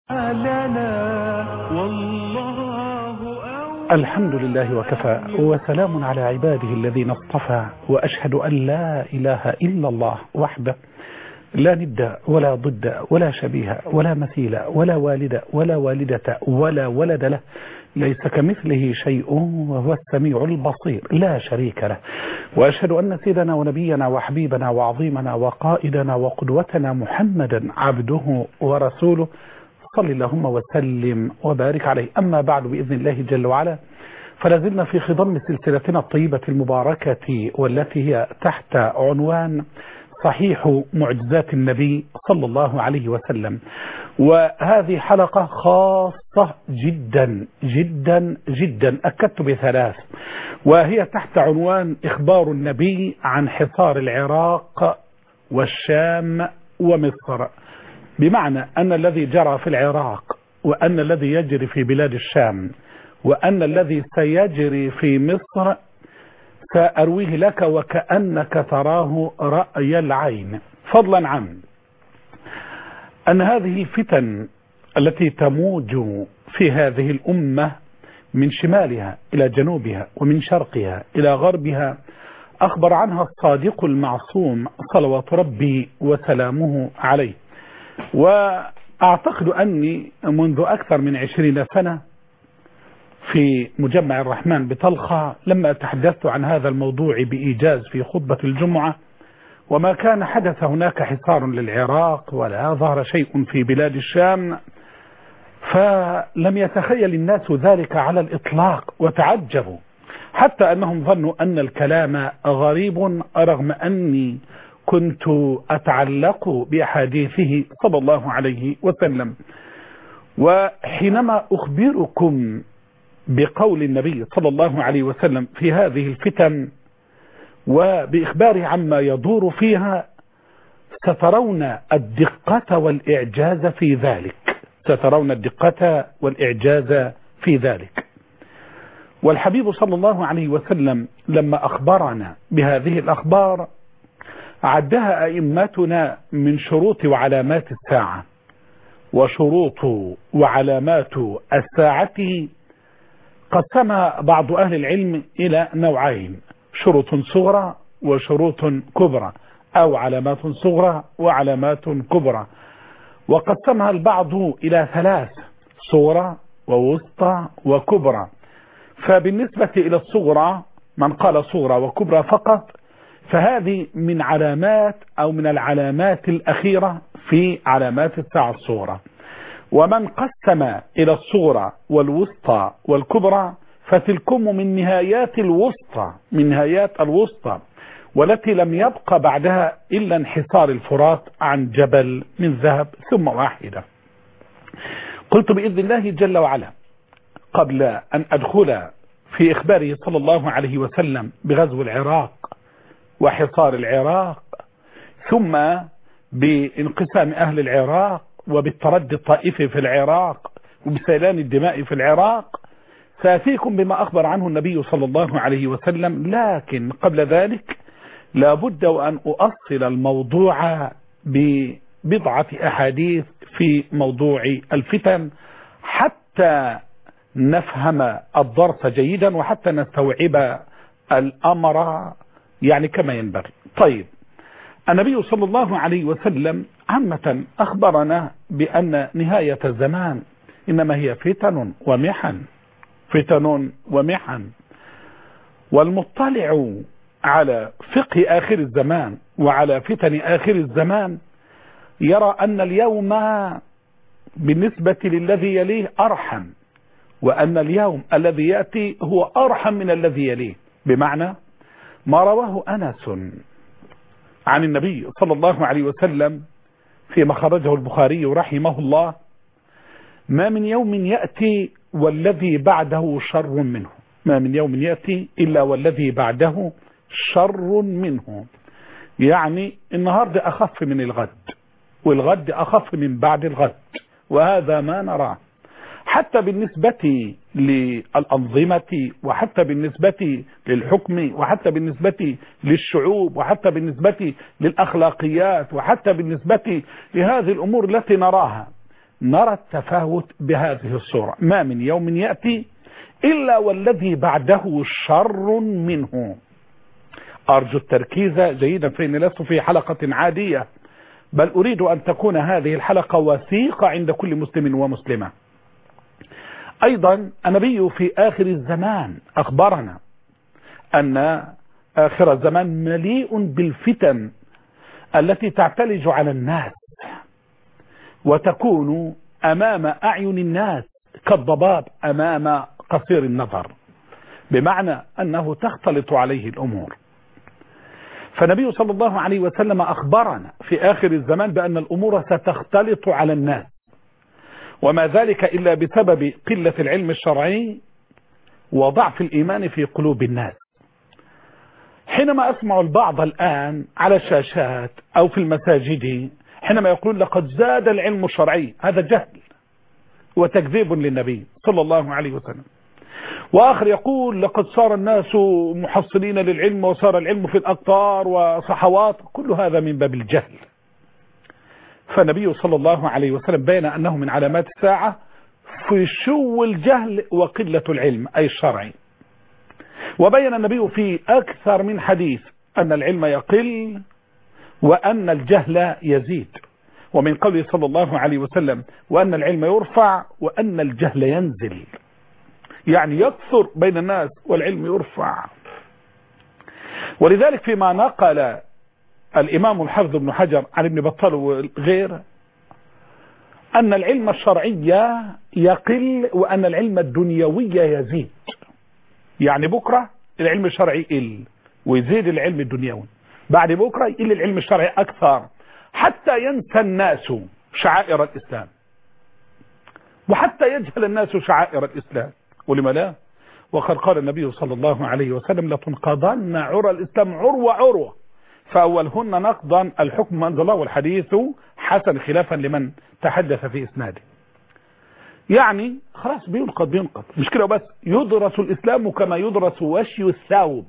لنا والله الحمد لله وكفى وسلام على عباده الذين اصطفى، وأشهد أن لا إله إلا الله وحده لا ند ولا ضد ولا شبيه ولا مثيل ولا والد ولا والدة ولا ولد له، ليس كمثله شيء وهو السميع البصير لا شريك له. وأشهد أن سيدنا ونبينا وحبيبنا وعظيمنا وقائدنا وقدوتنا محمدا عبده ورسوله، صلى اللهم وسلم وبارك عليه. أما بعد، بإذن الله جل وعلا فلازلنا في خضم سلسلتنا الطيبة المباركة، والتي هي تحت عنوان صحيح معجزات النبي صلى الله عليه وسلم. وهذه حلقة خاصة جدا جدا جدا، أكدت بثلاث، وهي تحت عنوان إخبار النبي عن حصار العراق والشام ومصر، بمعنى أن الذي جرى في العراق وأن الذي يجري في بلاد الشام وأن الذي سيجري في مصر سأرويه لك وكأنك تراه رأي العين، فضلا عن أن هذه الفتن التي تموج في هذه الأمة من شمالها إلى جنوبها ومن شرقها إلى غربها أخبر عنها الصادق المعصوم صلوات ربي وسلامه عليه. وأعتقد أني منذ أكثر من 20 سنة في مجمع الرحمن بطلخة لما تحدثت عن هذا الموضوع بإيجاز في خطبة الجمعة، وما كان حدث هناك حصار للعراق ولا ظهر شيء في بلاد الشام، فلم يتخيل الناس ذلك على الإطلاق وتعجبوا، حتى أنهم ظنوا أن الكلام غريب، رغم أني كنت أتعلق بأحاديثه صلى الله عليه وسلم. وحينما أخبركم بقول النبي صلى الله عليه وسلم في هذه الفتن وبإخباره عما يدور فيها، سترون الدقة والإعجاز في ذلك، سترون الدقة والإعجاز في ذلك. والحبيب صلى الله عليه وسلم لما أخبرنا بهذه الأخبار عدها أئمتنا من شروط وعلامات الساعة، وشروط وعلامات الساعة قسم بعض أهل العلم إلى نوعين: شروط صغرى وشروط كبرى، أو علامات صغرى وعلامات كبرى. وقسمها البعض إلى 3: صغرى ووسطى وكبرى. فبالنسبة إلى الصغرى، من قال صغرى وكبرى فقط، فهذه من علامات أو من العلامات الأخيرة في علامات الساعة الصغرى. ومن قسم إلى الصغرى والوسطى والكبرى فتلكم من نهايات الوسطى، من نهايات الوسطى، والتي لم يبقى بعدها إلا انحسار الفرات عن جبل من ذهب ثم واحدة. قلت بإذن الله جل وعلا قبل أن أدخل في إخباره صلى الله عليه وسلم بغزو العراق وحصار العراق، ثم بانقسام أهل العراق وبالتردي الطائفي في العراق وبسيلان الدماء في العراق، سأتيكم بما أخبر عنه النبي صلى الله عليه وسلم. لكن قبل ذلك لابد وأن أؤصل الموضوع ببضعة أحاديث في موضوع الفتن حتى نفهم الدرس جيدا وحتى نستوعب الأمر يعني كما ينبغي. طيب، النبي صلى الله عليه وسلم عامة أخبرنا بأن نهاية الزمان إنما هي فتن ومحن، فتن ومحن. والمطلع على فقه آخر الزمان وعلى فتن آخر الزمان يرى أن اليوم بالنسبة للذي يليه أرحم، وأن اليوم الذي يأتي هو أرحم من الذي يليه، بمعنى ما رواه أنس عن النبي صلى الله عليه وسلم فيما خرجه البخاري رحمه الله: ما من يوم يأتي والذي بعده شر منه، ما من يوم يأتي إلا والذي بعده شر منه. يعني النهاردة أخف من الغد، والغد أخف من بعد الغد، وهذا ما نراه حتى بالنسبة للأنظمة، وحتى بالنسبة للحكم، وحتى بالنسبة للشعوب، وحتى بالنسبة للأخلاقيات، وحتى بالنسبة لهذه الأمور التي نراها. نرى التفاوت بهذه الصورة: ما من يوم يأتي إلا والذي بعده شر منه. أرجو التركيز جيدا، فإني لست في حلقة عادية، بل أريد أن تكون هذه الحلقة وثيقة عند كل مسلم ومسلمة. أيضا النبي في آخر الزمان أخبرنا أن آخر الزمان مليء بالفتن التي تعتلج على الناس وتكون أمام أعين الناس كالضباب أمام قصير النظر، بمعنى أنه تختلط عليه الأمور. فالنبي صلى الله عليه وسلم أخبرنا في آخر الزمان بأن الأمور ستختلط على الناس، وما ذلك إلا بسبب قلة العلم الشرعي وضعف الإيمان في قلوب الناس. حينما أسمع البعض الآن على الشاشات أو في المساجد حينما يقول لقد زاد العلم الشرعي، هذا جهل وتكذيب للنبي صلى الله عليه وسلم. وآخر يقول لقد صار الناس محصلين للعلم وصار العلم في الأقطار وصحوات، كل هذا من باب الجهل. فالنبي صلى الله عليه وسلم بين أنه من علامات الساعة في شو الجهل وقلة العلم أي الشرعي. وبين النبي في أكثر من حديث أن العلم يقل وأن الجهل يزيد، ومن قوله صلى الله عليه وسلم وأن العلم يرفع وأن الجهل ينزل، يعني يكثر بين الناس والعلم يرفع. ولذلك فيما نقل الإمام الحافظ ابن حجر عن ابن بطال وغيره أن العلم الشرعي يقل وأن العلم الدنيوي يزيد، يعني بكرة العلم الشرعي يقل ويزيد العلم الدنيوي، بعد بكرة يقل العلم الشرعي أكثر حتى ينسى الناس شعائر الإسلام وحتى يجهل الناس شعائر الإسلام. ولما لا؟ وقد قال النبي صلى الله عليه وسلم لتنقضن عرى الإسلام عروة عروة، فأولهن نقضا الحكم أنزل الله، والحديث حسن خلافا لمن تحدث في إسناده. يعني خلاص بينقض مش كده بس، يدرس الإسلام كما يدرس وشي الثوب،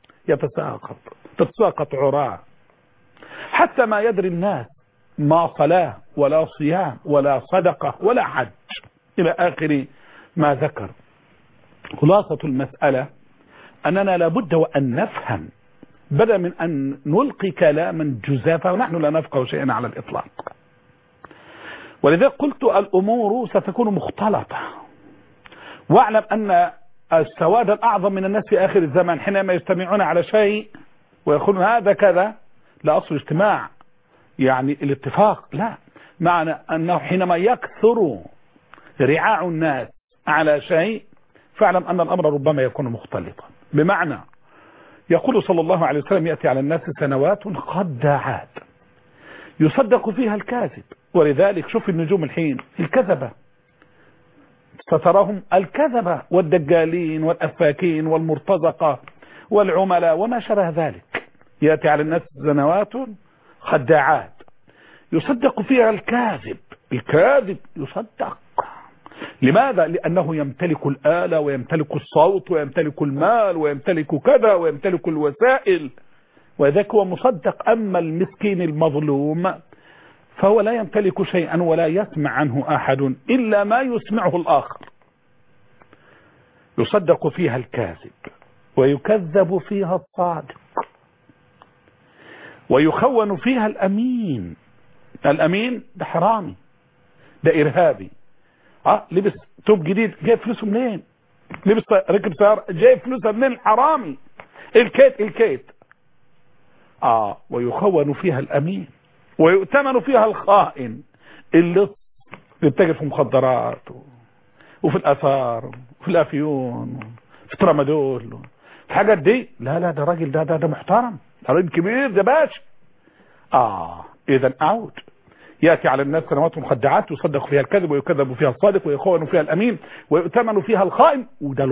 تتساقط عراه حتى ما يدري الناس ما صلاة ولا صيام ولا صدقة ولا حج إلى آخر ما ذكر. خلاصة المسألة أننا لابد وأن نفهم بدلا من أن نلقي كلاما جزافا ونحن لا نفقه شيئا على الإطلاق. ولذلك قلت الأمور ستكون مختلطة، واعلم أن السواد الأعظم من الناس في آخر الزمان حينما يجتمعون على شيء ويقولون هذا كذا، لا أصل اجتماع يعني الاتفاق، لا، معنى أنه حينما يكثر رعاع الناس على شيء فاعلم أن الأمر ربما يكون مختلطا. بمعنى يقول صلى الله عليه وسلم يأتي على الناس سنوات خداعات يصدق فيها الكاذب. ولذلك شوف النجوم الحين الكذبة ستراهم الكذبة والدجالين والأفاكين والمرتزقة والعملاء وما شابه ذلك. يأتي على الناس سنوات خداعات يصدق فيها الكاذب، الكاذب يصدق. لماذا؟ لأنه يمتلك الآلة ويمتلك الصوت ويمتلك المال ويمتلك كذا ويمتلك الوسائل، وذاك هو مصدق. أما المسكين المظلوم فهو لا يمتلك شيئا ولا يسمع عنه أحد إلا ما يسمعه الآخر. يصدق فيها الكاذب ويكذب فيها الصادق ويخون فيها الأمين. الأمين ده حرامي، ده إرهابي، لبس توب جديد جايب فلوسه منين؟ لبس ركب سيارة جايب فلوسه منين؟ حرامي. الكيت ويخون فيها الأمين ويؤتمن فيها الخائن اللي بيتاجر في مخدرات وفي الآثار وفي الأفيون في ترامادول في الحاجات دي. لا ده راجل ده محترم، ده راجل كبير، ده باشا. إذا أعود يأتي على الناس سنوات مخدعات يصدق فيها الكذب ويكذب فيها الصادق ويخون فيها الأمين ويؤتمن فيها الخائن. وده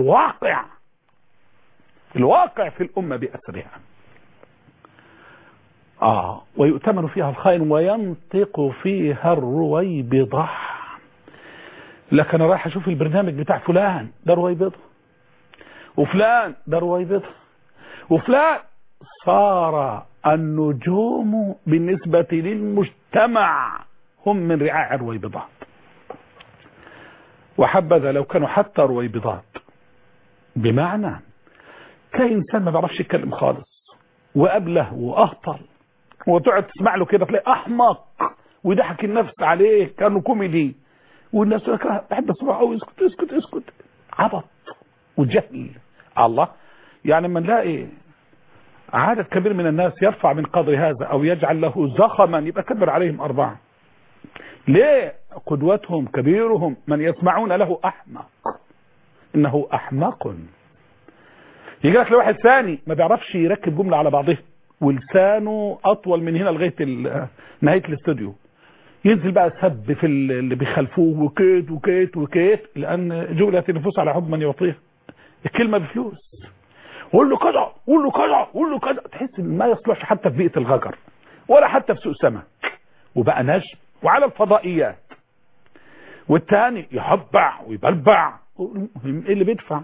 الواقع في الأمة بأسرها. ويؤتمن فيها الخائن وينطق فيها الرويبضة. لكن أنا رايح أشوف البرنامج بتاع فلان ده رويبضة، وفلان ده رويبضة، وفلان. صار النجوم بالنسبة للمجتمع هم من رعاع الرويبضات. وحبذا لو كانوا حتى رويبضات، بمعنى كإنسان ما بيعرفش يتكلم خالص وأبله وأهطل، وتقعد تسمع له كده تلاقي أحمق ويضحك النفس عليه كأنه كوميدي، والناس بحب اسمعه قوي، اسكت اسكت اسكت، عبط وجهل. الله، يعني من نلاقي عدد كبير من الناس يرفع من قدر هذا أو يجعل له زخما يبقى كبر عليهم 4. ليه؟ قدوتهم كبيرهم من يسمعون له أحمق، إنه أحمق. يجي لك لواحد ثاني ما بيعرفش يركب جملة على بعضها ولسانه أطول من هنا لغاية نهاية الاستوديو، ينزل بقى سب في اللي بيخالفوه وكيت وكيت وكيت، لأن جملة النفوس على حب من يعطيها، الكلمة بفلوس، قول له كذا قول له كذا قول له كذا، تحس ان ما يصلحش حتى في بيئة الغجر ولا حتى في سوق سمك، وبقى نجم وعلى الفضائيات. والتاني يحبع ويبلبع، المهم ايه اللي بيدفع؟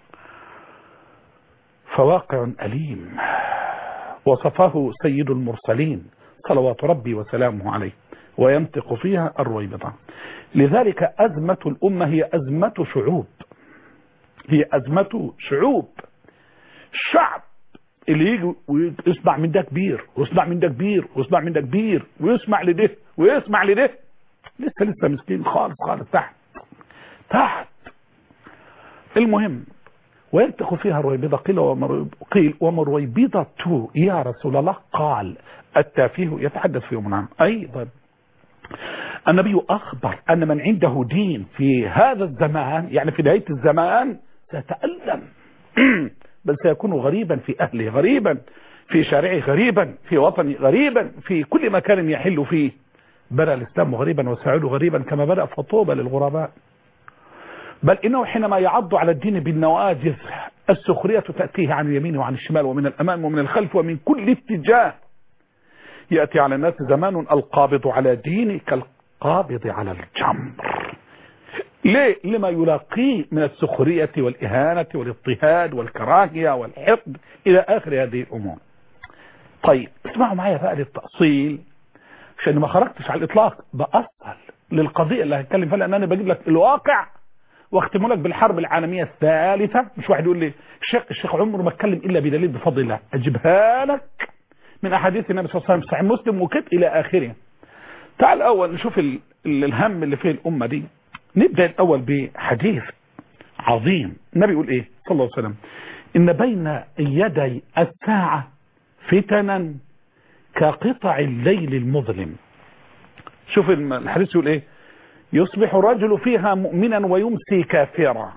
فواقع أليم وصفه سيد المرسلين صلوات ربي وسلامه عليه، وينطق فيها الرويبضة. لذلك أزمة الأمة هي أزمة شعوب، هي أزمة شعوب. الشعب اللي يجي ويسمع من ده كبير ويسمع من ده كبير ويسمع من ده كبير ويسمع لده ويسمع لده، لسه مسكين خالص خالص تحت. المهم وينتخ فيها الرويبضة. قيل ومرويبضة يا رسول الله؟ قال التافيه يتحدث في يوم عام. أيضا النبي أخبر أن من عنده دين في هذا الزمان، يعني في نهاية الزمان، سيتألم بل سيكون غريبا في أهله، غريبا في شارعه، غريبا في وطنه، غريبا في كل مكان يحل فيه. بدأ الإسلام غريبا وسيعود غريبا كما بدأ، فطوبى للغرباء. بل إنه حينما يعض على الدين بالنواجذ السخرية تأتيه عن اليمين وعن الشمال ومن الأمام ومن الخلف ومن كل اتجاه. يأتي على الناس زمان القابض على دينه كالقابض على الجمر. ليه؟ لما يلاقيه من السخرية والإهانة والاضطهاد والكراهية والحقد إلى آخر هذه الأمور. طيب اسمعوا معايا بقى للتأصيل عشان ما خرجتش على الإطلاق، بأصل للقضية اللي هتكلم فيها، لأن أنا بجيب لك الواقع واختمه لك بالحرب العالمية الثالثة. مش واحد يقول لي الشيخ عمره ما اتكلم إلا بدليل بفضل الله، أجيبها لك من أحاديث النبي صلى الله عليه وسلم صحيح مسلم وكت إلى آخره. تعال الأول نشوف الهم اللي فيه الأمة دي. نبدأ الأول بحديث عظيم. النبي يقول إيه صلى الله عليه وسلم؟ إن بين يدي الساعة فتنا كقطع الليل المظلم. شوف الحديث يقول إيه؟ يصبح الرجل فيها مؤمنا ويمسي كافرا.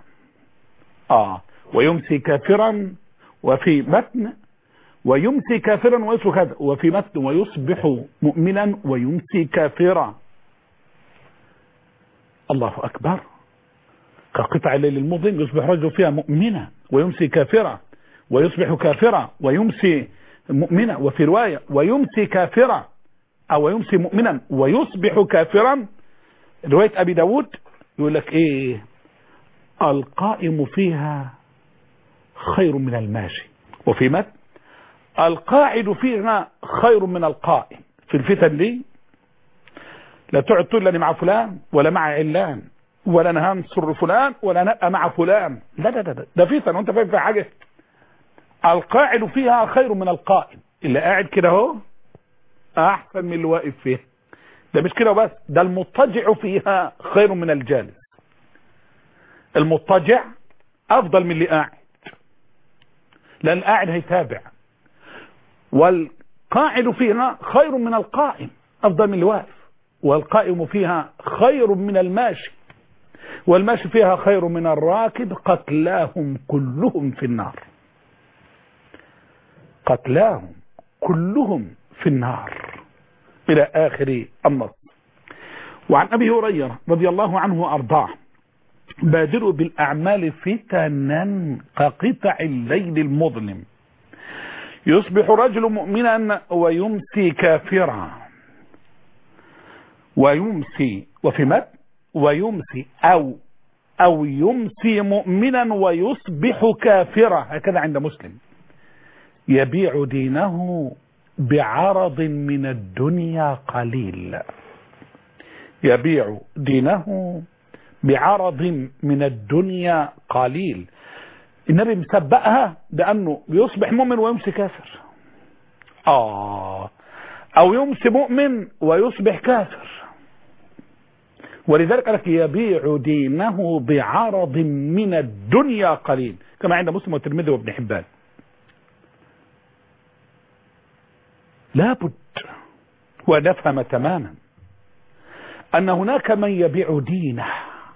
ويمسي كافرا، وفي متن ويمسي كافرا ويصبح كذا، وفي متن ويصبح مؤمنا ويمسي كافرا. الله أكبر. كقطع الليل المظلم يصبح رجل فيها مؤمنا ويمسي كافرا ويصبح كافرا ويمسي مؤمنا، وفي رواية ويمسي كافرا أو يمسي مؤمنا ويصبح كافرا. رواية أبي داود يقول لك إيه؟ القائم فيها خير من الماشي، وفي متن القاعد فيها خير من القائم. في الفتن دي لا تقعد تقول لاني مع فلان ولا مع علان ولا انا هنصر فلان ولا انا مع فلان، لا لا لا، ده فتن وانت فاهم في حاجه. القاعد فيها خير من القائم، اللي قاعد كده اهو احسن من اللي واقف فيها. ده مش كده بس، ده المضطجع فيها خير من الجالس. المضطجع افضل من اللي قاعد، لان القاعد هيتابع. والقاعد فيها خير من القائم، افضل من اللي واقف. والقائم فيها خير من الماشي، والماشي فيها خير من الراكب. قتلاهم كلهم في النار، قتلاهم كلهم في النار، إلى آخر النص. وعن أبي هريرة رضي الله عنه وأرضاه: بادروا بالأعمال فتنا كقطع الليل المظلم، يصبح رجل مؤمنا ويمسي كافرا ويمسي، وفي متن ويمسي أو يمسي مؤمنا ويصبح كافرا، هكذا عند مسلم. يبيع دينه بعرض من الدنيا قليل، يبيع دينه بعرض من الدنيا قليل. النبي مسبقها بأنه بيصبح مؤمن ويمسي كافر، أو يمسي مؤمن ويصبح كافر. ولذلك قال لك يبيع دينه بعرض من الدنيا قليل، كما عند مسلم والترمذي وابن حبان. لابد ونفهم تماما أن هناك من يبيع دينه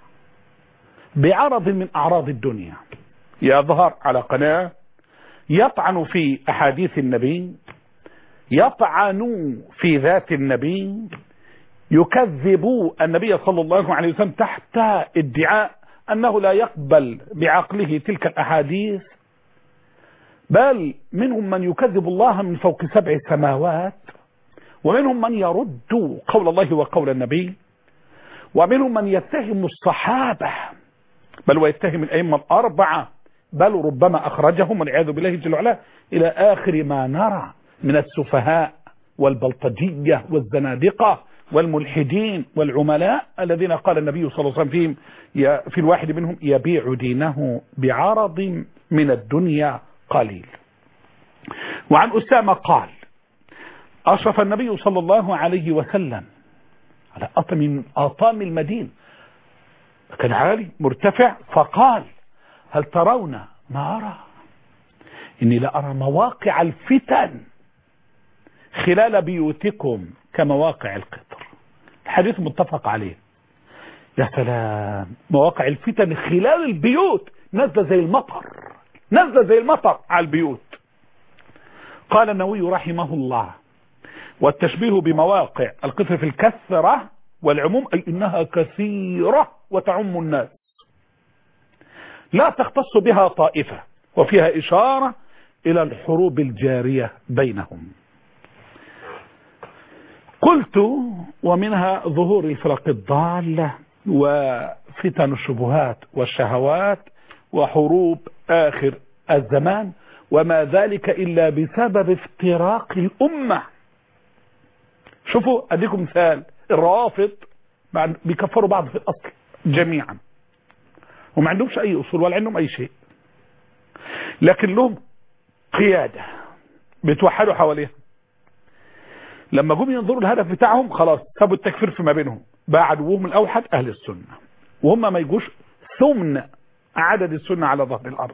بعرض من أعراض الدنيا، يظهر على قناة يطعن في أحاديث النبي، يطعن في ذات النبي، يكذب النبي صلى الله عليه وسلم تحت ادعاء أنه لا يقبل بعقله تلك الأحاديث، بل منهم من يكذب الله من فوق 7 سماوات، ومنهم من يرد قول الله وقول النبي، ومنهم من يتهم الصحابة بل ويتهم الأئمة 4، بل ربما أخرجهم والعياذ بالله جل وعلا إلى آخر ما نرى من السفهاء والبلطجية والزنادقة والملحدين والعملاء الذين قال النبي صلى الله عليه وسلم فيهم في الواحد منهم يبيع دينه بعرض من الدنيا قليل. وعن أسامة قال أشرف النبي صلى الله عليه وسلم على أطام المدينة، كان عالي مرتفع، فقال هل ترون ما أرى؟ إني لأرى مواقع الفتن خلال بيوتكم كمواقع القطر. الحديث متفق عليه. يا سلام، مواقع الفتن خلال البيوت نزل زي المطر، نزل زي المطر على البيوت. قال النووي رحمه الله والتشبيه بمواقع القطر في الكثرة والعموم، أي إنها كثيرة وتعم الناس لا تختص بها طائفة، وفيها إشارة إلى الحروب الجارية بينهم. قلت ومنها ظهور الفرق الضالة وفتن الشبهات والشهوات وحروب آخر الزمان، وما ذلك إلا بسبب افتراق الأمة. شوفوا أديكم مثال، الروافض بيكفروا بعض في الأصل جميعا، وما عندهمش أي أصول ولا عندهم أي شيء، لكن لهم قيادة بيتوحدوا حواليها. لما جم ينظروا الهدف بتاعهم خلاص سابوا التكفير فيما بينهم، بقى عدوهم الأوحد أهل السنة، وهم ما يجوش ثمن عدد السنة على ظهر الأرض.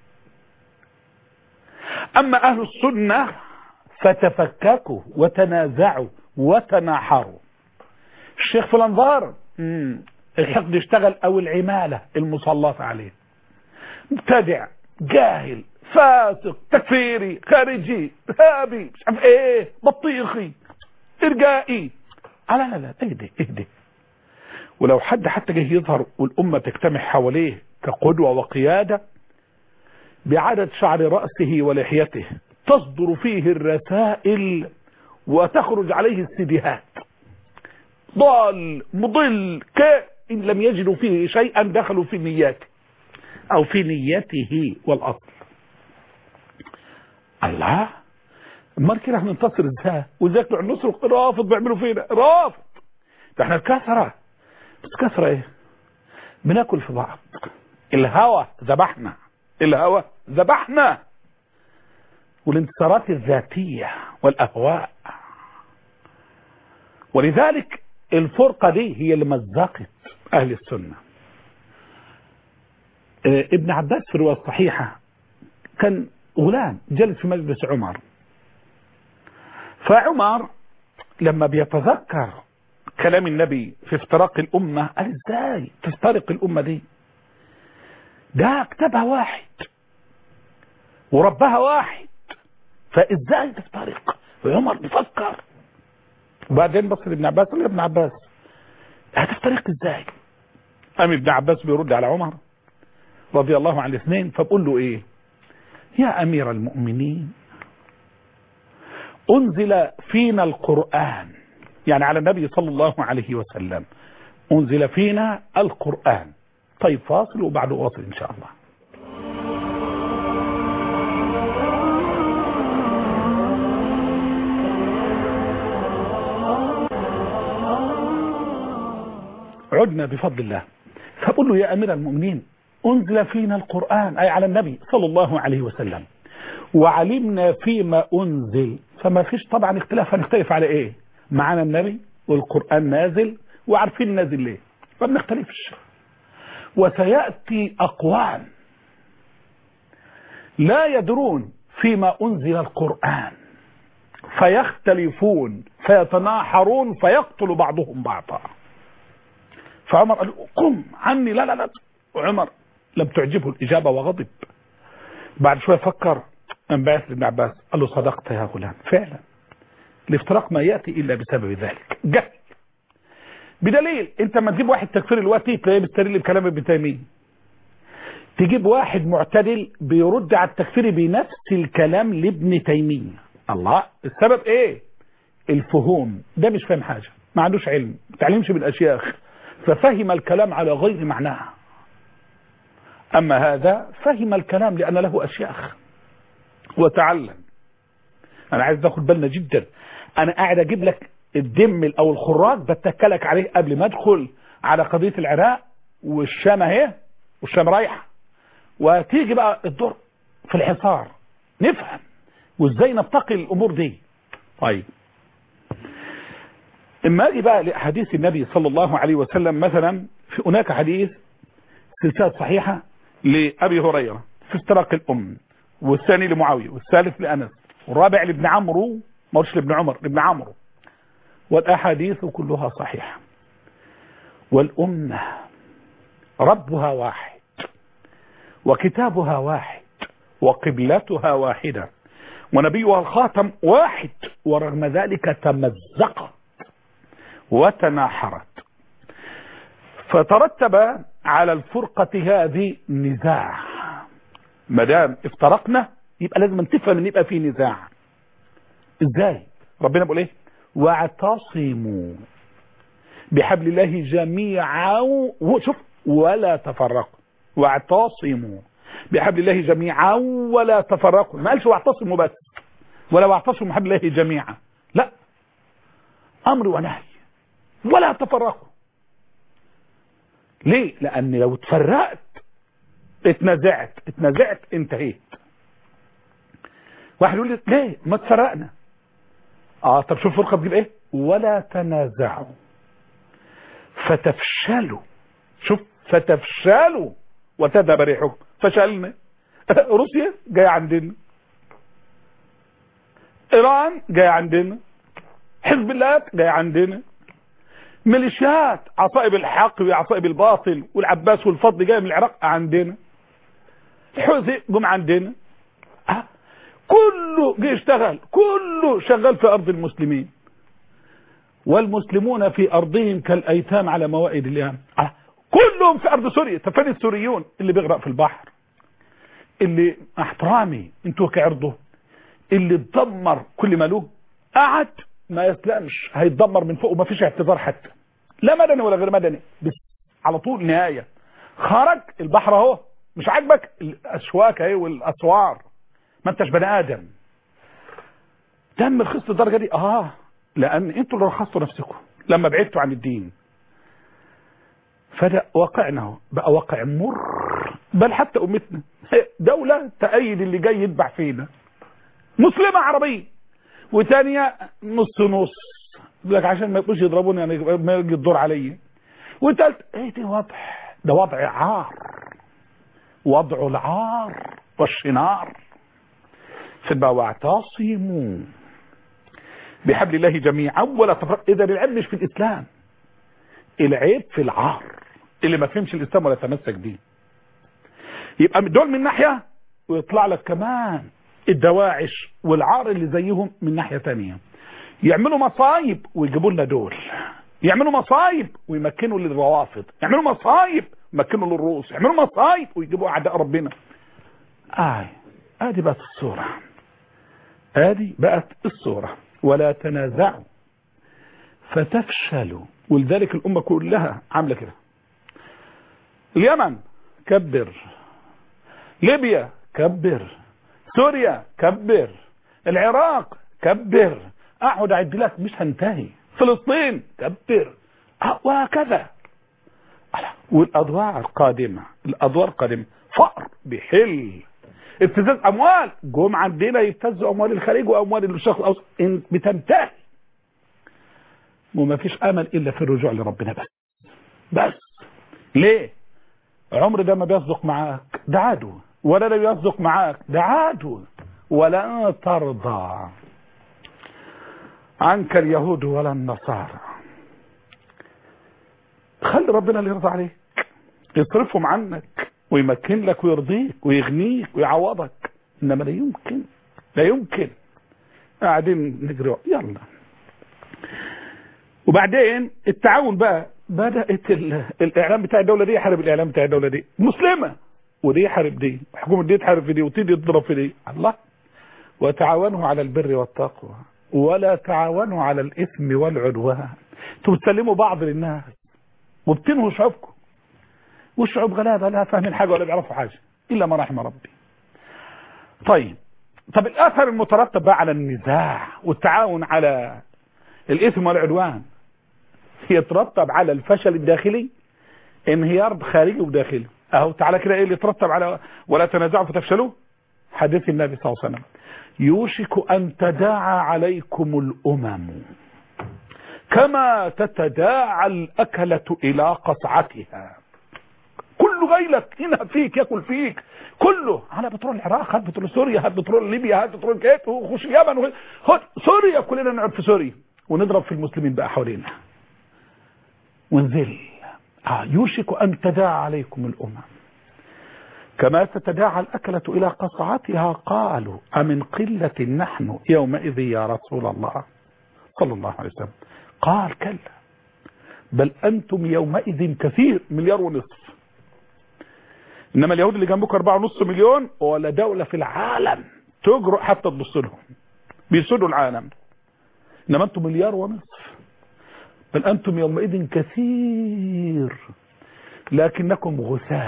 أما أهل السنة فتفككوا وتنازعوا وتناحروا. الشيخ في الأنظار الحقد يشتغل أو العمالة المسلطة عليه، مبتدع جاهل فاسق تكفيري خارجي ارهابي مش عارف ايه بطيخي ارجائي. لا اهدي. ولو حد حتى جه يظهر والأمة تجتمع حواليه كقدوة وقيادة بعدد شعر رأسه ولحيته تصدر فيه الرسائل وتخرج عليه السديهات، ضال مضل إن لم يجدوا فيه شيئا دخلوا في نياته أو في نيته والأصل. الله، امال كده هننتصر ازاي؟ وازاي بتوع النصر رافض بيعملوا فينا رافض؟ ده احنا الكثرة، بس كثرة ايه؟ بناكل في بعض. الهوى ذبحنا، والانتصارات الذاتية والأهواء. ولذلك الفرقة دي هي اللي مزقت أهل السنة. ابن عباس في الرواية الصحيحة كان غلام جلس في مجلس عمر، فعمر لما بيتذكر كلام النبي في افتراق الأمة قال ازاي تفترق الأمة دي؟ ده كتبها واحد وربها واحد، فازاي تفترق؟ وعمر بيفكر، وبعدين بص لابن عباس قال له يا ابن عباس هتفترق ازاي؟ قام ابن عباس بيرد على عمر رضي الله عن الاثنين، فبقول له ايه؟ يا امير المؤمنين انزل فينا القرآن، يعني على النبي صلى الله عليه وسلم انزل فينا القرآن. طيب فاصل وبعد واصل ان شاء الله. عدنا بفضل الله. فقل له يا أمير المؤمنين أنزل فينا القرآن أي على النبي صلى الله عليه وسلم وعلمنا فيما أنزل، فما فيش طبعا اختلاف، هنختلف على إيه؟ معنا النبي والقرآن نازل وعارفين نازل ليه، ما بنختلفش. وسيأتي أقوام لا يدرون فيما أنزل القرآن فيختلفون فيتناحرون فيقتل بعضهم بعضا. فعمر قال قم عني، لا لا لا. وعمر لم تعجبه الإجابة وغضب. بعد شوية فكر، انبعث لابن عباس قال له صدقت يا غلام، فعلا الافتراق ما يأتي إلا بسبب ذلك، جهل. بدليل انت ما تجيب واحد تكفير الوقت تلاقيه بيستدل بكلام ابن تيمية، تجيب واحد معتدل بيرد على التكفير بنفس الكلام لابن تيمية. الله، السبب ايه؟ الفهوم. ده مش فاهم حاجة، ما عندوش علم، ما تعلمش بالاشياخ ففهم الكلام على غير معناه. اما هذا فهم الكلام لان له اشياخ وتعلم. انا عايز ناخد بالنا جدا، انا قاعد اجيب لك الدم او الخراج بتكلك عليه قبل ما ادخل على قضية العراق والشام اهي، والشام رايحة، وتيجي بقى الدور في الحصار نفهم وازاي نفتقي الامور دي. طيب اما اجي بقى لحديث النبي صلى الله عليه وسلم، مثلا في هناك حديث سلسلة صحيحة لأبي هريرة في افتراق الأم، والثاني لمعاوية، والثالث لأنس، والرابع لابن عمرو، ما قلتش لابن عمر، لابن عمرو، والأحاديث كلها صحيحة. والأمة ربها واحد وكتابها واحد وقبلتها واحدة ونبيها الخاتم واحد، ورغم ذلك تمزقت وتناحرت. فترتب على الفرقة هذه نزاع. ما دام افترقنا يبقى لازم تفهم ان يبقى في نزاع. ازاي؟ ربنا بيقول ايه؟ واعتصموا بحبل الله جميعا، شوف، ولا تفرقوا. واعتصموا بحبل الله جميعا ولا تفرقوا، ما قالش واعتصموا بس ولا واعتصموا بحبل الله جميعا، لا، امر ونهي، ولا تفرقوا. ليه؟ لان لو اتفرقت اتنازعت انتهيت. واحد يقول لي ليه ما اتفرقنا؟ طب شوف الفرقه بتجيب ايه؟ ولا تنازعوا فتفشلوا. شوف، فتفشلوا وتذهب ريحكم. فشلنا. روسيا جايه عندنا، ايران جايه عندنا، حزب الله جايه عندنا، ميليشيات عصائب الحق وعصائب الباطل والعباس والفضل جاي من العراق عندنا، الحوثي جم عندنا، كله جه يشتغل، كله شغال في ارض المسلمين، والمسلمون في ارضهم كالايتام على موائد اليام. كلهم في ارض سوريا. فين السوريون اللي بيغرق في البحر، اللي احترامي انتوا كعرضه، اللي اتدمر كل ما له، قعد ما يسلمش، هيتدمر من فوق وما فيش اعتذار حتى، لا مدني ولا غير مدني، بس على طول نهايه. خرج البحر اهو، مش عاجبك الاشواك اهي والاسوار، ما انتش بني ادم. تم رخصت الدرجه دي لان انتوا اللي رخصتوا نفسكم لما بعدتوا عن الدين. فده واقعنا بقى واقع مر، بل حتى امتنا دولة تأيد اللي جاي يتبع فينا، مسلمة عربية، وثانية نص نص، يقول لك عشان ما يبقوش يضربوني يعني ما يجي الدور عليا، وثالث ايه دي ده وضع عار، وضع العار والشنار. فبقى واعتصموا بحبل الله جميعا ولا تفرق. اذا العيب مش في الاسلام، العيب في العار اللي ما فهمش الاسلام ولا تمسك بيه. يبقى دول من ناحية، ويطلع لك كمان الدواعش والعار اللي زيهم من ناحية تانية، يعملوا مصايب ويجيبوا لنا دول، يعملوا مصايب ويمكنوا للروافض، يعملوا مصايب ويمكنوا للروس، يعملوا مصايب ويجيبوا اعداء ربنا. ادي بقت الصورة، ادي بقت الصورة. ولا تنازعوا فتفشلوا. ولذلك الامة كلها عاملة كده. اليمن كبر، ليبيا كبر، سوريا كبر، العراق كبر، اقعد اعد لك مش هنتهي، فلسطين كبر، وهكذا. والأدوار قادمة، الأدوار قادمة، فقر بيحل، ابتزاز أموال، جم عندنا يبتزوا أموال الخليج وأموال الشرق الأوسط بتنتهي، وما فيش أمل إلا في الرجوع لربنا بس. ليه؟ عمر ده ما بيصدق معاك، ده عدو، ولا ده بيصدق معاك، ده عدو. ولا ترضى عنك اليهود ولا النصارى. خلي ربنا اللي يرضى عليك، يصرفهم عنك ويمكن لك ويرضيك ويغنيك ويعوضك. انما لا يمكن قاعدين نجري يلا. وبعدين التعاون بقى، بدأت الاعلام بتاع الدولة دي يحارب الاعلام بتاع الدولة دي مسلمة، ودي يحارب دي، حكومة دي تحارب في دي، وتيجي تضرب في دي. الله. وتعاونوا على البر والتقوى ولا تعاونوا على الاثم والعدوان. انتوا بتسلموا بعض للناس وبتنهوا شعوبكم، والشعوب غلابة لا فاهمين حاجة ولا بيعرفوا حاجة إلا ما رحم ربي. طب الأثر المترتب بقى على النزاع والتعاون على الإثم والعدوان يترتب على الفشل الداخلي، انهيار خارجي وداخلي. أهو تعالى كده إيه اللي يترتب على ولا تنازعوا فتفشلوا؟ حديث النبي صلى الله عليه وسلم: يوشك أن تداعى عليكم الأمم كما تتداعى الأكلة إلى قصعتها. كله جاي لك هنا فيك ياكل فيك، كله على بترول العراق، هات بترول سوريا، هات بترول ليبيا، هات بترول كيت، وخش اليمن، سوريا، كلنا نقعد في سوريا ونضرب في المسلمين بقى حوالينا ونزل. يوشك أن تداعى عليكم الأمم كما تتداعى الأكلة إلى قصعتها. قالوا أمن قلة نحن يومئذ يا رسول الله صلى الله عليه وسلم؟ قال كلا بل أنتم يومئذ كثير، 1.5 مليار. إنما اليهود اللي جنبك 4.5 مليون، ولا دولة في العالم تجرؤ حتى تبص لهم، بيسودوا العالم. إنما أنتم 1.5 مليار، بل أنتم يومئذ كثير لكنكم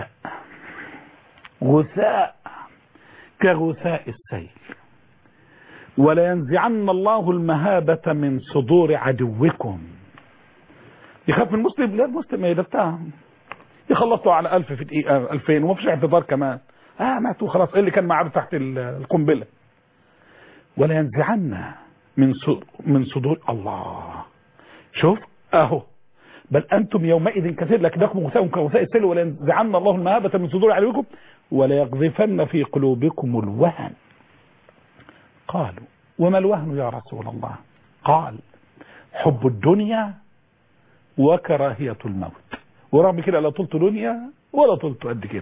غثاء كغثاء السيل. ولا ينزعن الله المهابة من صدور عدوكم. يخاف من المسلم؟ لا، المسلم يدفتها يخلصوا على 1000 في دقيقة، 2000، وما فيش اعتذار كمان. ماتوا خلاص. ايه اللي كان معاه تحت القنبلة؟ ولا ينزعن من صدور الله. شوف اهو، بل انتم يومئذ كثير لكنكم غثاء كغثاء السيل. ولا ينزعن الله المهابة من صدور عدوكم ولا يقذفن في قلوبكم الوهن. قالوا وما الوهن يا رسول الله؟ قال حب الدنيا وكراهية الموت. ورغم كده لا طلت دنيا ولا طلت قد كده.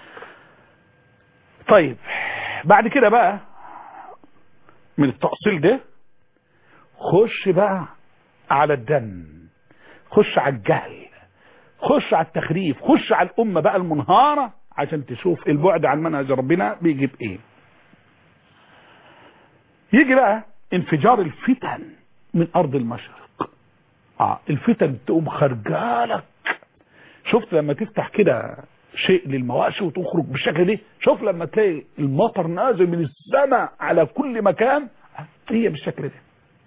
طيب بعد كده بقى من التأصيل ده خش بقى على الدم، خش على الجهل، خش على التخريف، خش على الأمة بقى المنهارة عشان تشوف البعد عن منهج ربنا بيجيب ايه. يجي بقى انفجار الفتن من أرض المشرق. الفتن تقوم خرجالك. شفت لما تفتح كده شيء للمواشي وتخرج بالشكل ده؟ شوف لما تلاقي المطر نازل من السماء على كل مكان، هي بالشكل ده.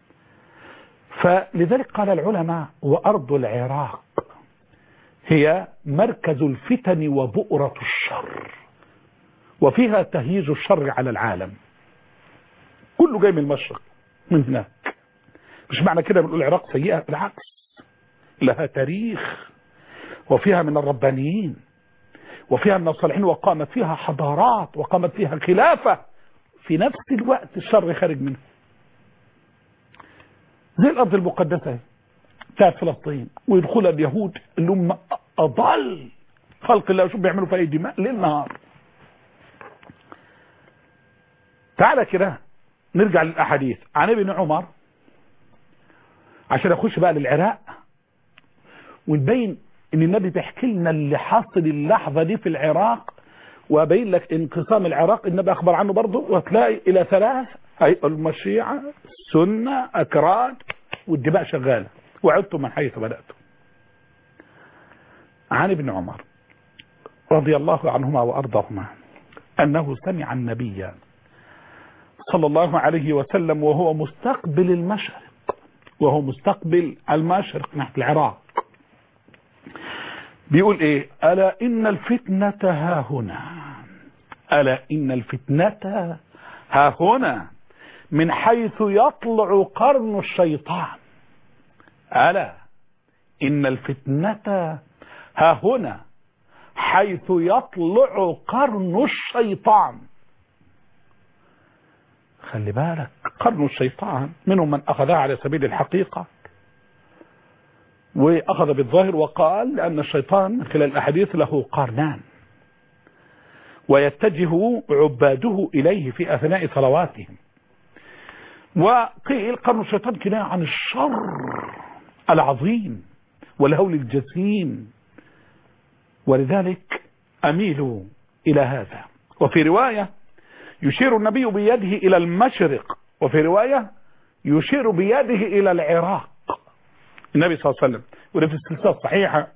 فلذلك قال العلماء وأرض العراق هي مركز الفتن وبؤرة الشر، وفيها تهييج الشر على العالم. كله جاي من المشرق من هناك. مش معنى كده بنقول العراق سيئة، بالعكس لها تاريخ وفيها من الربانيين وفيها من الصالحين، وقامت فيها حضارات وقامت فيها خلافة. في نفس الوقت الشر خارج منها، زي الأرض المقدسة بتاعت فلسطين، ويدخلها اليهود اللي هم أضل خلق الله. شو بيعملوا في أي دماء ليل نهار. تعالى كده نرجع للأحاديث عن ابن عمر عشان أخش بقى للعراق ونبين ان النبي بيحكي لنا اللي حاصل اللحظة دي في العراق، وابين لك انقسام العراق النبي اخبر عنه برضه، وتلاقي الى 3 اي الشيعة، السنة، اكراد، والدماء شغالة. وعدتم من حيث بدأتم. عن ابن عمر رضي الله عنهما وارضاهما انه سمع النبي صلى الله عليه وسلم وهو مستقبل المشرق، نحو العراق، بيقول ايه؟ ألا إن الفتنة ها هنا، ألا إن الفتنة ها هنا من حيث يطلع قرن الشيطان. ألا إن الفتنة ها هنا حيث يطلع قرن الشيطان. خلي بالك، قرن الشيطان منهم من أخذها على سبيل الحقيقة وأخذ بالظاهر وقال لأن الشيطان خلال الأحاديث له قرنان ويتجه عباده إليه في أثناء صلواتهم. وقيل قرن الشيطان كناية عن الشر العظيم والهول الجسيم، ولذلك أميل إلى هذا. وفي رواية يشير النبي بيده إلى المشرق، وفي رواية يشير بيده إلى العراق النبي صلى الله عليه وسلم، وده في السلسلة الصحيحة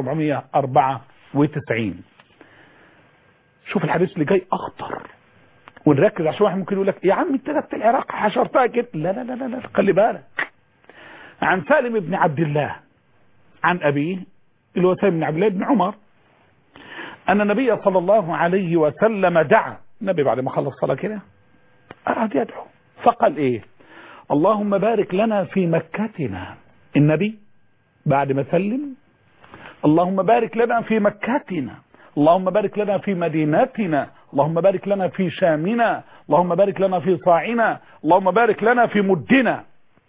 2494. شوف الحديث اللي جاي أخطر ونركز، عشان واحد ممكن يقول لك يا عم انت جبت العراق حشرتها كده. لا لا لا لا، خلي بالك. عن سالم بن عبد الله عن أبيه اللي هو سالم بن عبد الله بن عمر أن النبي صلى الله عليه وسلم دعا. النبي بعد ما خلص صلاة كده قعد يدعو فقال ايه؟ اللهم بارك لنا في مكتنا. النبي بعد ما سلم اللهم بارك لنا في مكتنا، اللهم بارك لنا في مدينتنا، اللهم بارك لنا في شامنا، اللهم بارك لنا في صاعنا، اللهم بارك لنا في مدنا.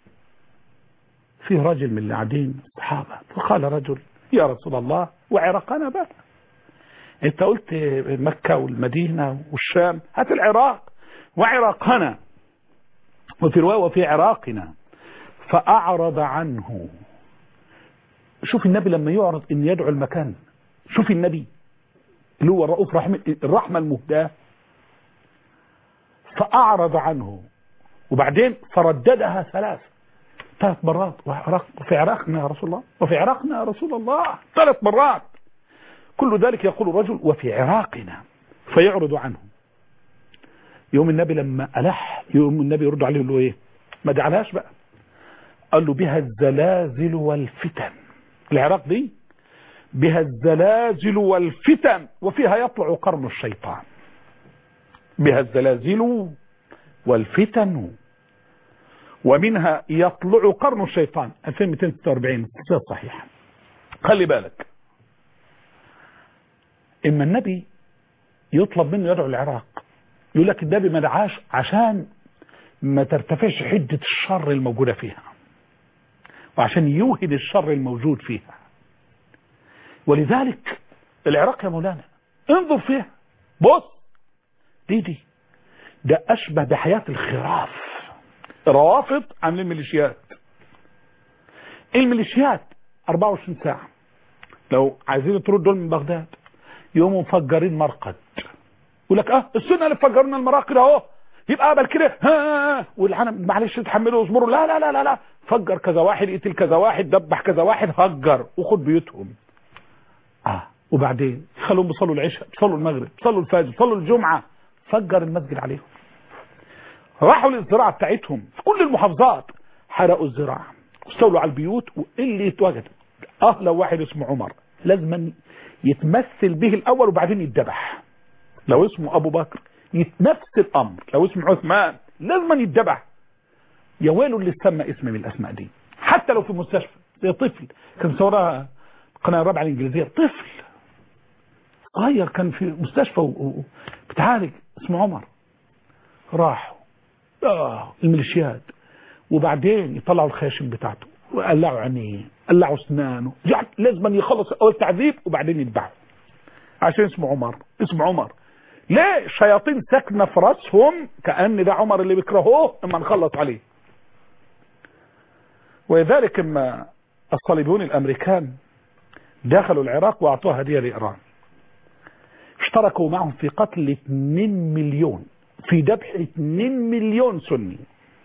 في رجل من اللي قاعدين الصحابة فقال رجل يا رسول الله وعراقنا بقى، انت قلت مكة والمدينة والشام، هات العراق وعراقنا، وفي رواية وفي عراقنا. فأعرض عنه. شوف النبي لما يعرض ان يدعو المكان، شوف النبي اللي هو الرؤوف الرحمة المهداة، فأعرض عنه وبعدين فرددها ثلاث مرات، وفي عراقنا يا رسول الله، وفي عراقنا يا رسول الله، 3 مرات. كل ذلك يقول الرجل وفي عراقنا، فيعرض عنه. يوم النبي لما ألح، يوم النبي يرد عليه يقول له ايه؟ ما دعلهاش بقى، قال له بها الزلازل والفتن. العراق دي بها الزلازل والفتن وفيها يطلع قرن الشيطان. بها الزلازل والفتن ومنها يطلع قرن الشيطان. 2246 السلسلة الصحيحة. خلي بالك، اما النبي يطلب منه يدعو العراق، يقول لك النبي ما دعاش عشان ما ترتفعش حدة الشر الموجودة فيها، وعشان يوهد الشر الموجود فيها. ولذلك العراق يا مولانا انظر فيها، بص ده أشبه بحياة الخراف. روافض عاملين ميليشيات، الميليشيات 24 ساعة لو عايزين يطردوا دول من بغداد يقوموا مفجرين مرقد، يقول لك السنة اللي فجرنا المراقد اهو، يبقى قبل كده والعالم معلش تحملوا واصبروا. لا لا لا لا لا، فجر كذا واحد، يقتل كذا واحد، دبح كذا واحد، هجر وخد بيوتهم. وبعدين خلوهم بيصلوا العشاء، بيصلوا المغرب، بيصلوا الفجر، بيصلوا الجمعة، فجر المسجد عليهم. راحوا للزراعة بتاعتهم في كل المحافظات، حرقوا الزراعة واستولوا على البيوت. واللي يتوجد لو واحد اسمه عمر لازم يتمثل به الأول وبعدين يتذبح. لو اسمه أبو بكر نفس الأمر، لو اسمه عثمان لازم يتذبح. يا ويله اللي سمى اسم من الأسماء دي، حتى لو في مستشفى. زي طفل كان صورها القناة الرابعة الإنجليزية، طفل صغير كان في مستشفى بتعالج اسمه عمر، راحوا الميليشيات وبعدين يطلعوا الخاشم بتاعته وقلعوا عينيه، قلعوا اسنانه، لازم يخلص اول تعذيب وبعدين يذبحوا عشان اسمه عمر. اسمه عمر ليه؟ الشياطين ساكنه في راسهم كأن ده عمر اللي بيكرهوه اما نخلص عليه. ولذلك اما الصليبيون الامريكان دخلوا العراق واعطوها هديه لايران، اشتركوا معهم في قتل 2 مليون، في ذبح 2 مليون سني.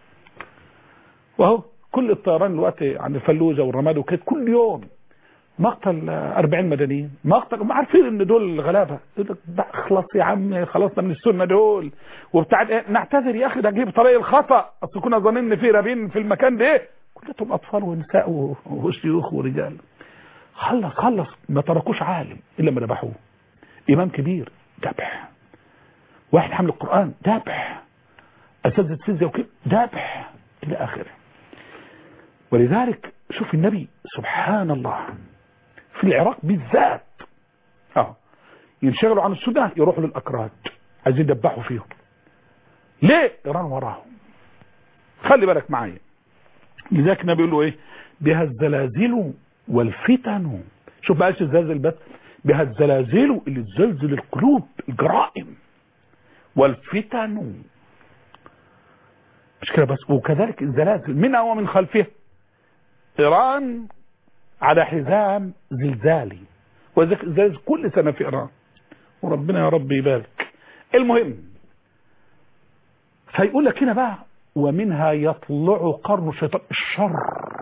وهو كل الطيران دلوقتي عند الفلوجه والرماد وكده كل يوم مقتل 40 مدنيين، مقتل. ما عارفين ان دول غلابه، اخلص يا عم خلصنا من السنه دول وبتاع. نعتذر يا اخي، ده جه بطريق الخطا، اصل كنا ظنين ان في رابين في المكان ده. كلهم اطفال ونساء وشيوخ ورجال. خلص ما تركوش عالم إلا ما ذبحوه، إمام كبير ذبح، واحد حمل القرآن ذبح، أساتذة فيزياء وكده ذبح إلى آخره. ولذلك شوف النبي سبحان الله في العراق بالذات ينشغلوا عن السنة يروحوا للأكراد عايزين يدبحوا فيهم. ليه؟ إيران وراهم. خلي بالك معايا. لذلك النبي يقول له ايه؟ بها الزلازل والفتن. شوف بقى ايش الزلازل بس، بها الزلازل اللي تزلزل القلوب، الجرائم والفتن، مش كده بس، وكذلك الزلازل منها ومن خلفها. إيران على حزام زلزالي، وذلك الزلازل كل سنة في إيران، وربنا يا رب يبارك. المهم فيقول لك هنا بقى ومنها يطلع قرن الشيطان، الشر.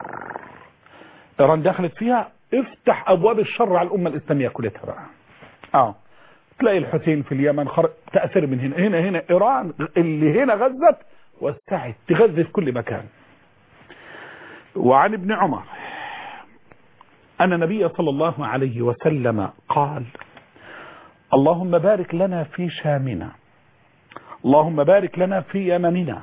إيران دخلت فيها، افتح أبواب الشر على الأمة الإسلامية كلها بقى. تلاقي الحسين في اليمن تأثير من هنا إيران اللي هنا غزت واستعد تغذي في كل مكان. وعن ابن عمر أن النبي صلى الله عليه وسلم قال اللهم بارك لنا في شامنا، اللهم بارك لنا في يمننا.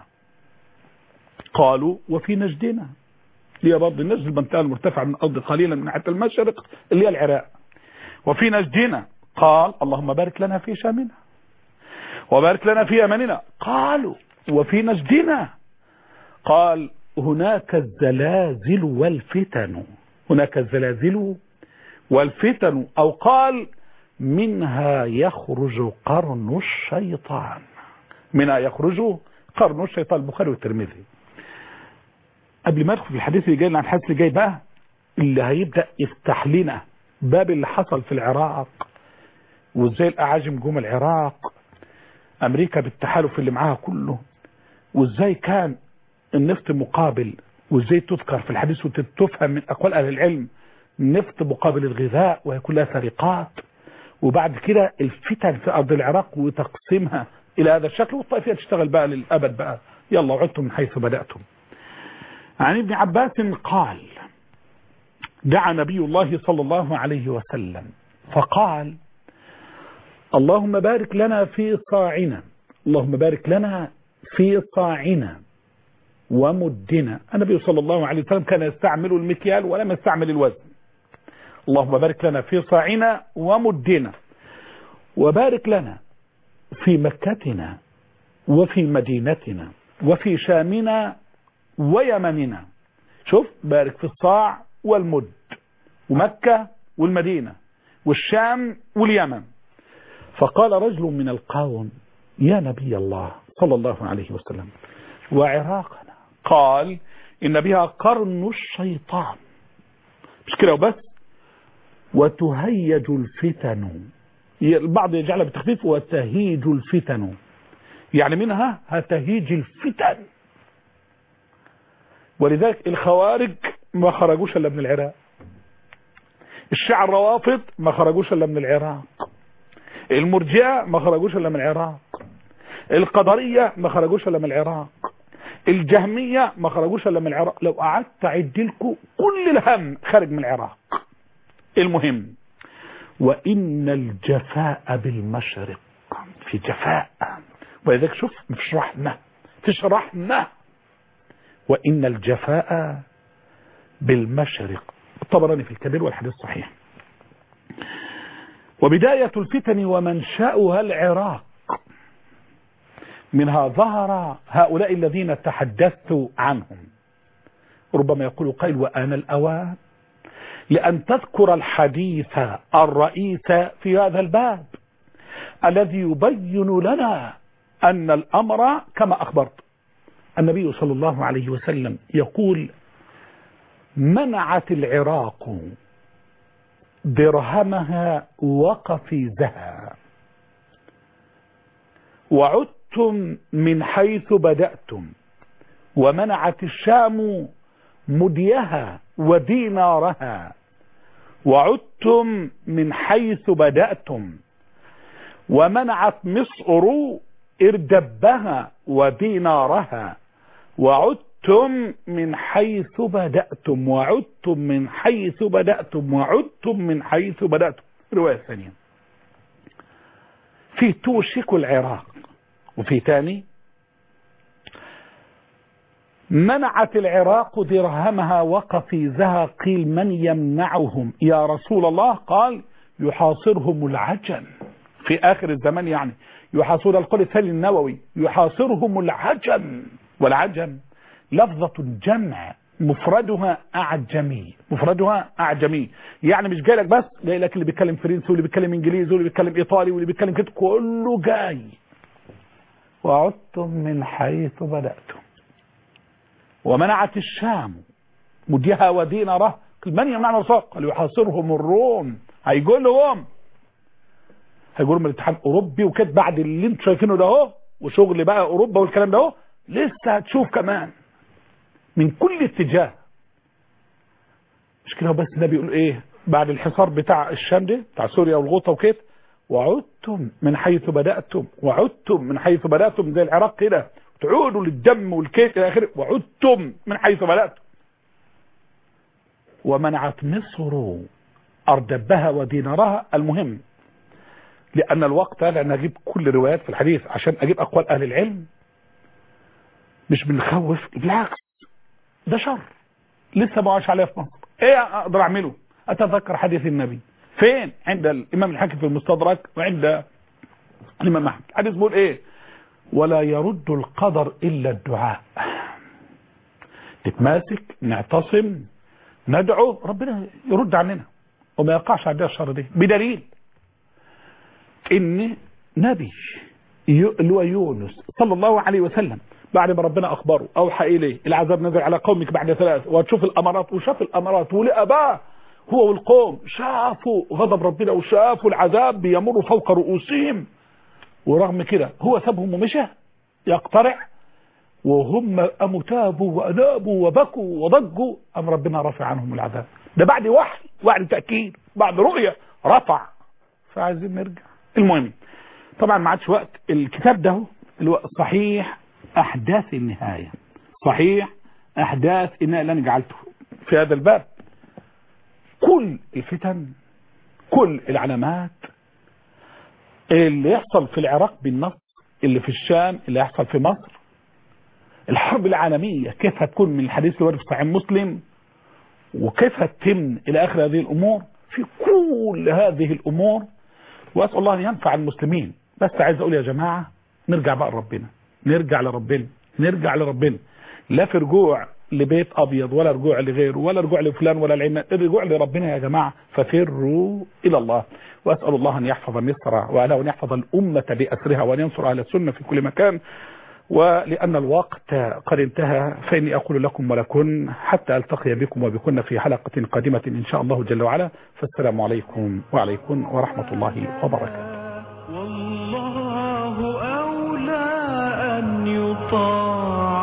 قالوا وفي نجدنا، هي برضه النجد المنطقة المرتفعة من الأرض قليلا من ناحية المشرق اللي هي العراق. وفي نجدنا، قال اللهم بارك لنا في شامنا وبارك لنا في يمننا. قالوا وفي نجدنا، قال هناك الزلازل والفتن، هناك الزلازل والفتن، أو قال منها يخرج قرن الشيطان، منها يخرج قرن الشيطان. البخاري والترمذي. قبل ما ادخل في الحديث اللي جاي عن الحديث اللي جاي بقى، اللي هيبدأ يفتح لنا باب اللي حصل في العراق، وازاي الاعاجم جم العراق، امريكا بالتحالف اللي معاها كله، وازاي كان النفط مقابل، وازاي تذكر في الحديث وتفهم من اقوال اهل العلم النفط مقابل الغذاء وهي كلها سرقات. وبعد كده الفتن في ارض العراق وتقسيمها الى هذا الشكل، والطائفيه تشتغل بقى للابد بقى، يلا وعدتم من حيث بداتم. عن ابن عباس قال دعا نبي الله صلى الله عليه وسلم فقال اللهم بارك لنا في صاعنا، اللهم بارك لنا في صاعنا ومدنا. النبي صلى الله عليه وسلم كان يستعمل المكيال ولم يستعمل الوزن. اللهم بارك لنا في صاعنا ومدنا، وبارك لنا في مكتنا وفي مدينتنا وفي شامنا ويمننا. شوف، بارك في الصاع والمد ومكة والمدينة والشام واليمن. فقال رجل من القوم يا نبي الله صلى الله عليه وسلم وعراقنا؟ قال إن بها قرن الشيطان، مش كده وبس، وتهيج الفتن. البعض يجعلها بالتخفيف وتهيج الفتن، يعني منها هتهيج الفتن. ولذلك الخوارج ما خرجوش الا من العراق، الشيعة الروافض ما خرجوش الا من العراق، المرجئة ما خرجوش الا من العراق، القدرية ما خرجوش الا من العراق، الجهمية ما خرجوش الا من العراق. لو قعدت اعد لكم كل الهم خارج من العراق. المهم وإن الجفاء بالمشرق، في جفاء، ولذلك شوف فيش رحمة. وإن الجفاء بالمشرق، الطبراني في الكبير والحديث صحيح. وبداية الفتن ومنشأها العراق، منها ظهر هؤلاء الذين تحدثت عنهم. ربما يقول قائل وآن الأوان لأن تذكر الحديث الرئيس في هذا الباب الذي يبين لنا أن الأمر كما أخبرت. النبي صلى الله عليه وسلم يقول منعت العراق درهمها وقفيزها وعدتم من حيث بدأتم، ومنعت الشام مديها ودينارها وعدتم من حيث بدأتم، ومنعت مصر إردبها ودينارها وعدتم وعدتم من حيث بدأتم وعدتم من حيث بدأتم وعدتم من حيث بدأتم. رواية ثانية في توشك العراق، وفي ثاني منعت العراق درهمها وقفيزها، قيل من يمنعهم يا رسول الله؟ قال يحاصرهم العجم في آخر الزمان، يعني يحاصر القول الثاني النووي يحاصرهم العجم، والعجم لفظة جمع مفردها أعجمي، مفردها أعجمي، يعني مش جاي لك بس، جاي لك اللي بيتكلم فرنسي واللي بيتكلم انجليزي واللي بيتكلم ايطالي واللي بيتكلم كده، كله جاي. وعدتم من حيث بدأتم. ومنعت الشام مديها وديناره، من يمنعنا الرسول؟ قال يحاصرهم الروم، هيقول لهم من الاتحاد الاوروبي وكده، بعد اللي انتم شايفينه ده اهو، وشغل بقى اوروبا والكلام ده اهو، لسه هتشوف كمان من كل اتجاه. مش كده بس، ده بيقول ايه بعد الحصار بتاع الشام ده بتاع سوريا والغوطه وكده؟ وعدتم من حيث بدأتم، وعدتم من حيث بدأتم، زي العراق كده تعودوا للدم والكيت الى اخره. وعدتم من حيث بدأتم. ومنعت مصر أردبها ودينارها. المهم لأن الوقت لأن أجيب كل روايات في الحديث عشان أجيب أقوال أهل العلم، مش بنخوف، بالعكس ده شر لسه ما وقعش عليه في مصر. ايه اقدر اعمله؟ اتذكر حديث النبي فين؟ عند الامام الحاكم في المستدرك وعند الامام احمد. الحديث بيقول ايه؟ ولا يرد القدر الا الدعاء. نتماسك، نعتصم، ندعو، ربنا يرد عننا وما يقعش عندنا الشر ده. بدليل ان نبي اللي هو يونس صلى الله عليه وسلم بعد ما ربنا اخبره اوحى اليه العذاب نزل على قومك بعد 3، وتشوف الامارات، وشاف الامارات ولقى هو والقوم شافوا غضب ربنا وشافوا العذاب بيمر فوق رؤوسهم، ورغم كده هو سابهم ومشى يقترع، وهم قاموا تابوا وانابوا وبكوا وضجوا، ام ربنا رفع عنهم العذاب. ده بعد وحي، بعد تاكيد، بعد رؤيه رفع. فعايزين نرجع. المهم طبعا ما عادش وقت. الكتاب ده اللي هو صحيح احداث النهايه، صحيح احداث النهايه اللي انا جعلته في هذا الباب. كل الفتن، كل العلامات اللي يحصل في العراق بالنص، اللي في الشام، اللي يحصل في مصر، الحرب العالميه كيف هتكون من الحديث اللي ورد في صحيح مسلم، وكيف هتتم الى اخر هذه الامور. في كل هذه الامور واسال الله ان ينفع المسلمين. بس عايز اقول يا جماعه نرجع بقى لربنا، نرجع لربنا، نرجع لربنا. لا في رجوع لبيت ابيض ولا رجوع لغيره ولا رجوع لفلان ولا العلمان، الرجوع لربنا يا جماعه. ففروا الى الله. واسال الله ان يحفظ مصر وان يحفظ الامه باسرها وان ينصر اهل السنه في كل مكان. ولأن الوقت قد انتهى فإني أقول لكم ولكن حتى ألتقي بكم وبكن في حلقة قادمة إن شاء الله جل وعلا. فالسلام عليكم وعليكم ورحمة الله وبركاته. والله أولى أن يطاع